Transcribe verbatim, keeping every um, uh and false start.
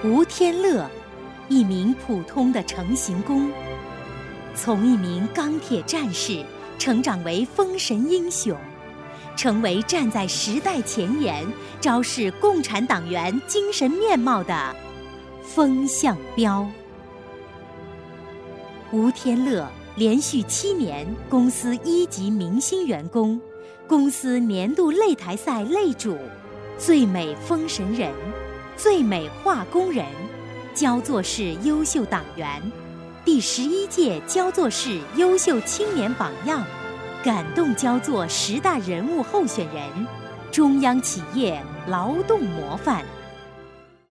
吴天乐，一名普通的成型工，从一名钢铁战士成长为封神英雄，成为站在时代前沿昭示共产党员精神面貌的风向标。吴天乐连续七年公司一级明星员工，公司年度擂台赛擂主，最美封神人，最美化工人，焦作市优秀党员，第十一届焦作市优秀青年榜样，感动焦作十大人物候选人，中央企业劳动模范。